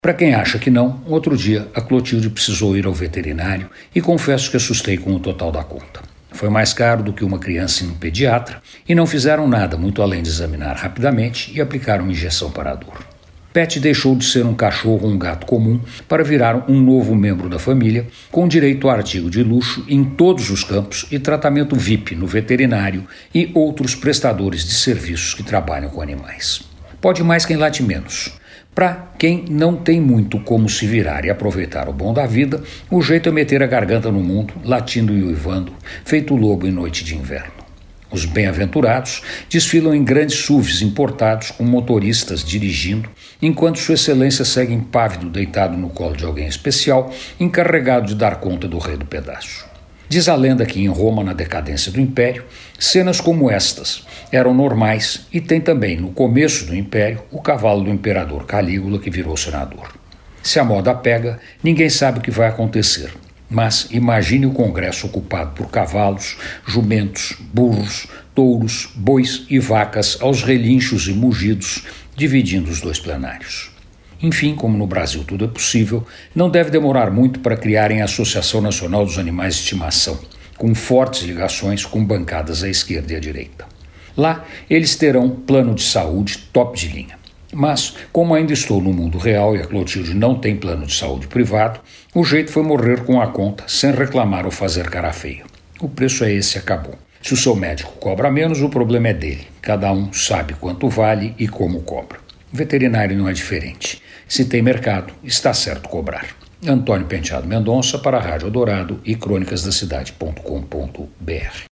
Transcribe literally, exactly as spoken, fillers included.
Para quem acha que não, outro dia a Clotilde precisou ir ao veterinário e confesso que assustei com o total da conta. Foi mais caro do que uma criança em um pediatra e não fizeram nada muito além de examinar rapidamente e aplicar uma injeção para a dor. Pet deixou de ser um cachorro ou um gato comum para virar um novo membro da família, com direito a artigo de luxo em todos os campos e tratamento V I P no veterinário e outros prestadores de serviços que trabalham com animais. Pode mais quem late menos. Para quem não tem muito como se virar e aproveitar o bom da vida, o jeito é meter a garganta no mundo, latindo e uivando, feito lobo em noite de inverno. Os bem-aventurados desfilam em grandes S U Vs importados com motoristas dirigindo, enquanto Sua Excelência segue impávido deitado no colo de alguém especial, encarregado de dar conta do rei do pedaço. Diz a lenda que em Roma, na decadência do Império, cenas como estas eram normais e tem também, no começo do Império, o cavalo do imperador Calígula que virou senador. Se a moda pega, ninguém sabe o que vai acontecer. Mas imagine o Congresso ocupado por cavalos, jumentos, burros, touros, bois e vacas aos relinchos e mugidos, dividindo os dois plenários. Enfim, como no Brasil tudo é possível, não deve demorar muito para criarem a Associação Nacional dos Animais de Estimação, com fortes ligações com bancadas à esquerda e à direita. Lá, eles terão plano de saúde top de linha. Mas, como ainda estou no mundo real e a Clotilde não tem plano de saúde privado, o jeito foi morrer com a conta sem reclamar ou fazer cara feia. O preço é esse e acabou. Se o seu médico cobra menos, o problema é dele. Cada um sabe quanto vale e como cobra. O veterinário não é diferente. Se tem mercado, está certo cobrar. Antônio Penteado Mendonça para a Rádio Eldorado e crônicas da cidade ponto com ponto br.